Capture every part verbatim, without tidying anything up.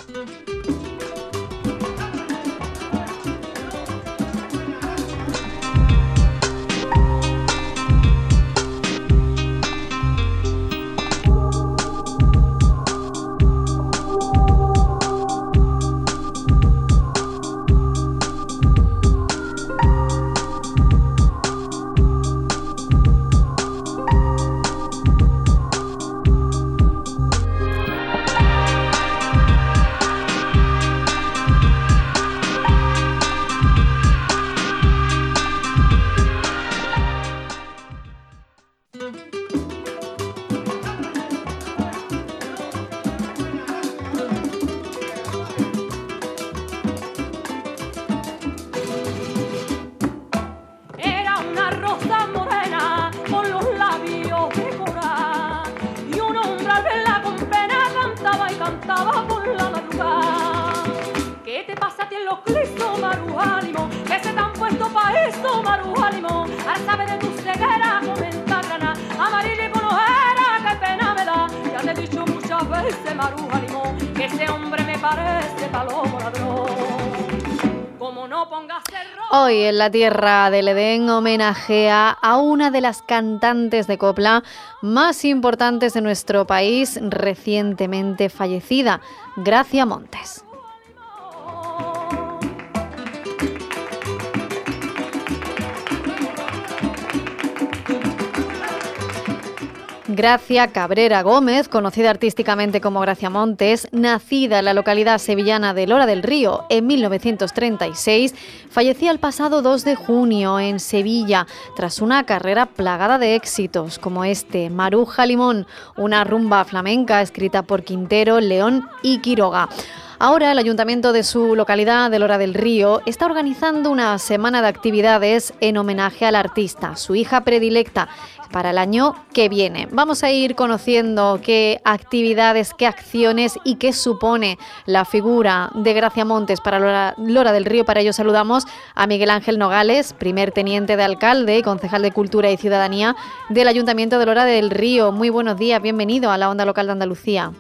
Hoy en la Tierra del Edén homenajea a una de las cantantes de copla más importantes de nuestro país, recientemente fallecida, Gracia Montes. Gracia Cabrera Gómez, conocida artísticamente como Gracia Montes, nacida en la localidad sevillana de Lora del Río en mil novecientos treinta y seis, fallecía el pasado dos de junio en Sevilla tras una carrera plagada de éxitos como este, Maruja Limón, una rumba flamenca escrita por Quintero, León y Quiroga. Ahora el ayuntamiento de su localidad de Lora del Río está organizando una semana de actividades en homenaje al artista, su hija predilecta, para el año que viene. Vamos a ir conociendo qué actividades, qué acciones y qué supone la figura de Gracia Montes para Lora, Lora del Río. Para ello saludamos a Miguel Ángel Nogales, primer teniente de alcalde y concejal de Cultura y Ciudadanía del Ayuntamiento de Lora del Río. Muy buenos días, bienvenido a la Onda Local de Andalucía.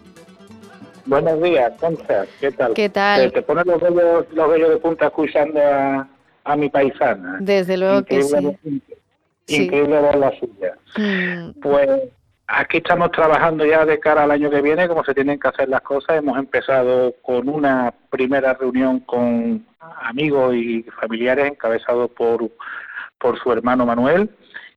Buenos días, Concha, ¿qué tal? ¿Qué tal? Te, te pones los vellos, los vellos de punta escuchando a, a mi paisana. Desde luego increíble, que sí. Increíble sí. Ver la suya. Mm. Pues aquí estamos trabajando ya de cara al año que viene, como se tienen que hacer las cosas. Hemos empezado con una primera reunión con amigos y familiares encabezado por, por su hermano Manuel.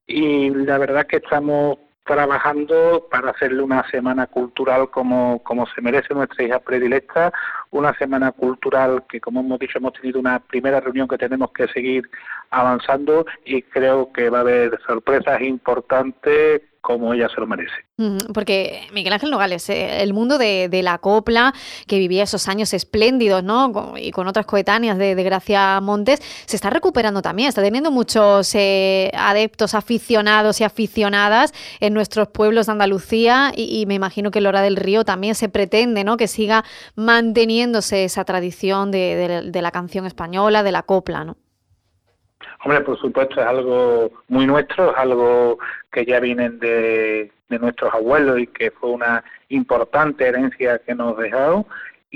Y la verdad es que estamos trabajando para hacerle una semana cultural como, como se merece nuestra hija predilecta, una semana cultural que, como hemos dicho, hemos tenido una primera reunión que tenemos que seguir avanzando y creo que va a haber sorpresas importantes como ella se lo merece. Porque Miguel Ángel Nogales, eh, el mundo de, de la copla, que vivía esos años espléndidos, ¿no? Con, y con otras coetáneas de, de Gracia Montes, se está recuperando también, está teniendo muchos eh, adeptos, aficionados y aficionadas en nuestros pueblos de Andalucía y, y me imagino que en Lora del Río también se pretende, ¿no?, que siga manteniéndose esa tradición de, de, de la canción española, de la copla, ¿no? Hombre, por supuesto, es algo muy nuestro, es algo que ya vienen de, de nuestros abuelos y que fue una importante herencia que nos dejaron.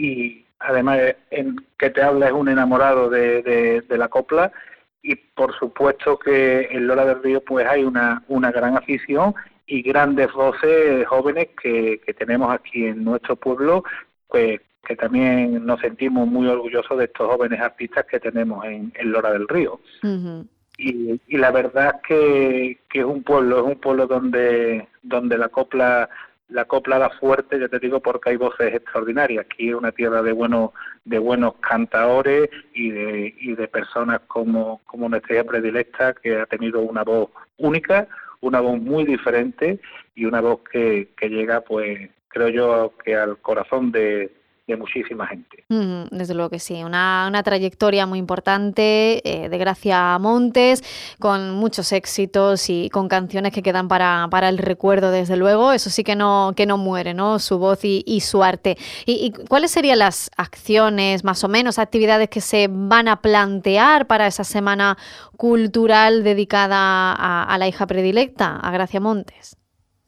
Y además, en que te habla es un enamorado de, de, de la copla. Y por supuesto que en Lora del Río pues hay una, una gran afición y grandes voces jóvenes que, que tenemos aquí en nuestro pueblo, pues que también nos sentimos muy orgullosos de estos jóvenes artistas que tenemos en, en Lora del Río. Uh-huh. Y, y la verdad es que, que es un pueblo, es un pueblo donde donde la copla la copla da fuerte, ya te digo, porque hay voces extraordinarias. Aquí es una tierra de buenos de buenos cantadores y de y de personas como como nuestra hija predilecta, que ha tenido una voz única, una voz muy diferente y una voz que, que llega, pues, creo yo, que al corazón de de muchísima gente. Mm, desde luego que sí, una, una trayectoria muy importante eh, de Gracia Montes, con muchos éxitos y con canciones que quedan para, para el recuerdo, desde luego. Eso sí que no, que no muere, ¿no?, su voz y, y su arte. ¿Y, y cuáles serían las acciones, más o menos, actividades que se van a plantear para esa semana cultural dedicada a, a la hija predilecta, a Gracia Montes?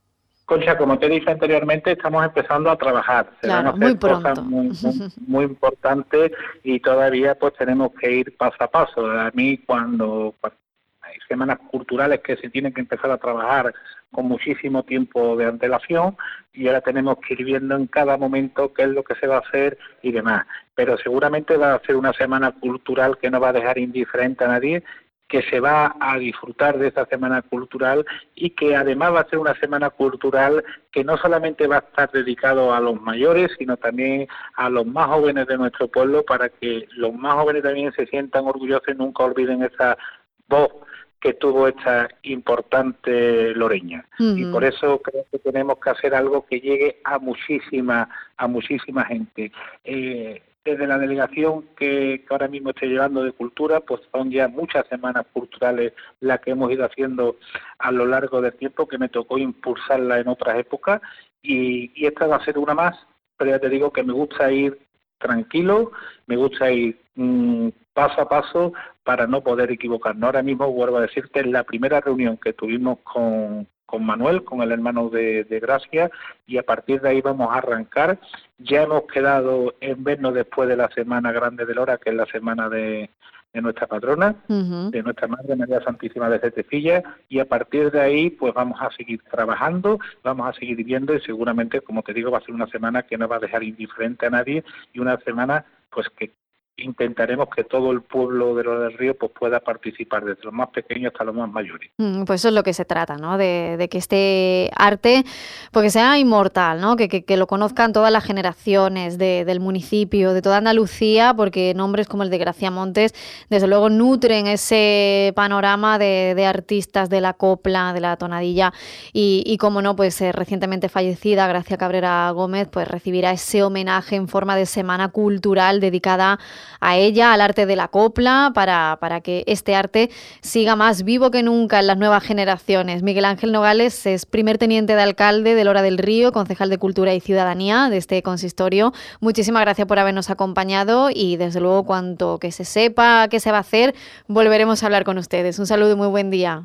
Concha, como te dije anteriormente, estamos empezando a trabajar. Se Claro, van a hacer muy pronto. cosas muy, muy, muy importantes y todavía pues tenemos que ir paso a paso. A mí cuando, cuando hay semanas culturales que se tienen que empezar a trabajar con muchísimo tiempo de antelación y ahora tenemos que ir viendo en cada momento qué es lo que se va a hacer y demás. Pero seguramente va a ser una semana cultural que no va a dejar indiferente a nadie, que se va a disfrutar de esta semana cultural y que además va a ser una semana cultural que no solamente va a estar dedicado a los mayores, sino también a los más jóvenes de nuestro pueblo, para que los más jóvenes también se sientan orgullosos y nunca olviden esa voz que tuvo esta importante loreña. Uh-huh. Y por eso creo que tenemos que hacer algo que llegue a muchísima, a muchísima gente. Eh, Desde la delegación que, que ahora mismo estoy llevando de cultura, pues son ya muchas semanas culturales las que hemos ido haciendo a lo largo del tiempo, que me tocó impulsarla en otras épocas, y, y esta va a ser una más, pero ya te digo que me gusta ir tranquilo, me gusta ir mmm, paso a paso para no poder equivocarnos. Ahora mismo, vuelvo a decirte, es la primera reunión que tuvimos con... con Manuel, con el hermano de, de Gracia, y a partir de ahí vamos a arrancar. Ya hemos quedado en vernos después de la Semana Grande de Lora, que es la semana de, de nuestra patrona, uh-huh. de nuestra Madre María Santísima de Setefilla, y a partir de ahí pues vamos a seguir trabajando, vamos a seguir viendo, y seguramente, como te digo, va a ser una semana que no va a dejar indiferente a nadie, y una semana pues que intentaremos que todo el pueblo de Lora del Río pues pueda participar, desde los más pequeños hasta los más mayores. Mm, pues eso es lo que se trata, ¿no? De, de que este arte porque sea inmortal, ¿no? Que, que, que lo conozcan todas las generaciones de, del municipio, de toda Andalucía, porque nombres como el de Gracia Montes, desde luego nutren ese panorama de, de artistas de la copla, de la tonadilla, y, y como no, pues eh, recientemente fallecida Gracia Cabrera Gómez, pues recibirá ese homenaje en forma de semana cultural dedicada a ella, al arte de la copla, para, para que este arte siga más vivo que nunca en las nuevas generaciones. Miguel Ángel Nogales es primer teniente de alcalde de Lora del Río, concejal de Cultura y Ciudadanía de este consistorio. Muchísimas gracias por habernos acompañado y desde luego cuanto que se sepa qué se va a hacer, volveremos a hablar con ustedes. Un saludo y muy buen día.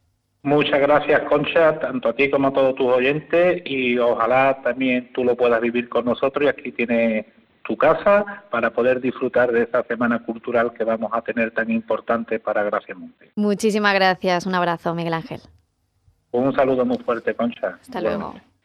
Muchas gracias, Concha, tanto a ti como a todos tus oyentes, y ojalá también tú lo puedas vivir con nosotros, y aquí tienes tu casa para poder disfrutar de esta semana cultural que vamos a tener tan importante para Gracia Montes. Muchísimas gracias. Un abrazo, Miguel Ángel. Un saludo muy fuerte, Concha. Hasta luego.